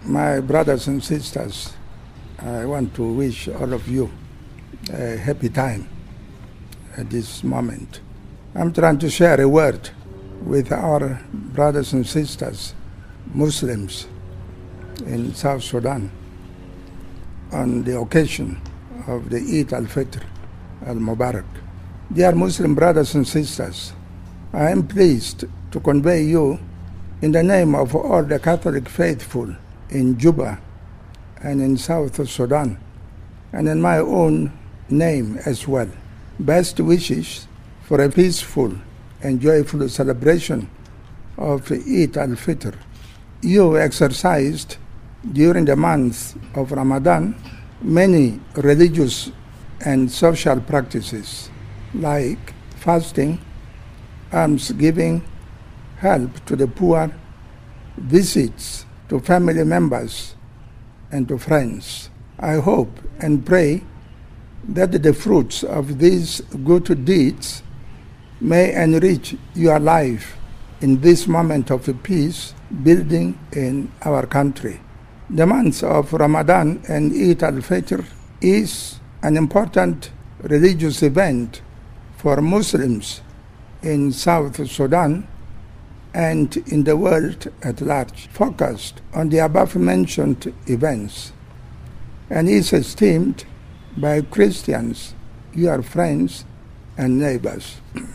My brothers and sisters, I want to wish all of you a happy time at this moment. I'm trying to share a word with our brothers and sisters, Muslims in South Sudan, on the occasion of the Eid al-Fitr al-Mubarak. Dear Muslim brothers and sisters, I am pleased to convey you in the name of all the Catholic faithful in Juba and in South Sudan, and in my own name as well, best wishes for a peaceful and joyful celebration of Eid al-Fitr. You exercised during the month of Ramadan many religious and social practices like fasting, almsgiving, help to the poor, visits to family members and to friends. I hope and pray that the fruits of these good deeds may enrich your life in this moment of peace building in our country. The month of Ramadan and Eid al-Fitr is an important religious event for Muslims in South Sudan and in the world at large, focused on the above-mentioned events, and is esteemed by Christians, your friends and neighbors.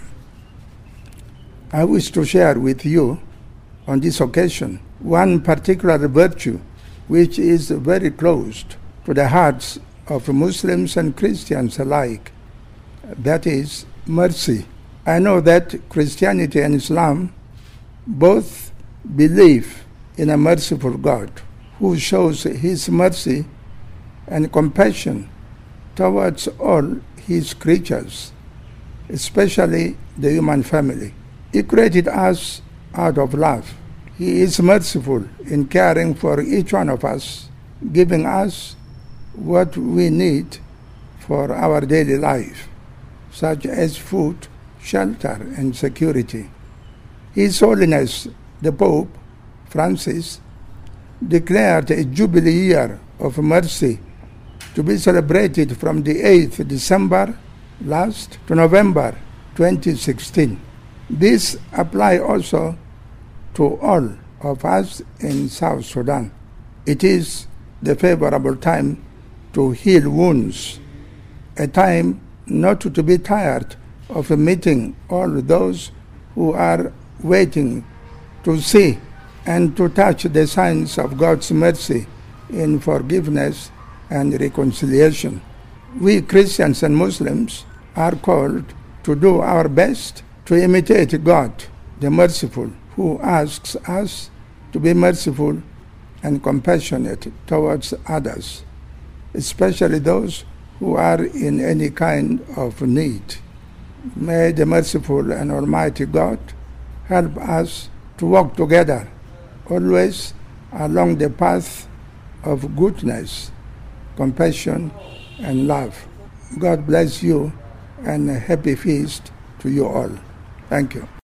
I wish to share with you on this occasion one particular virtue which is very close to the hearts of Muslims and Christians alike, that is mercy. I know that Christianity and Islam both believe in a merciful God who shows his mercy and compassion towards all his creatures, especially the human family. He created us out of love. He is merciful in caring for each one of us, giving us what we need for our daily life, such as food, shelter, and security. His Holiness the Pope Francis declared a Jubilee year of mercy to be celebrated from the 8th December last to November 2016. This applies also to all of us in South Sudan. It is the favorable time to heal wounds, a time not to be tired of meeting all those who are waiting to see and to touch the signs of God's mercy in forgiveness and reconciliation. We Christians and Muslims are called to do our best to imitate God, the merciful, who asks us to be merciful and compassionate towards others, especially those who are in any kind of need. May the merciful and almighty God help us to walk together, always along the path of goodness, compassion, and love. God bless you, and a happy feast to you all. Thank you.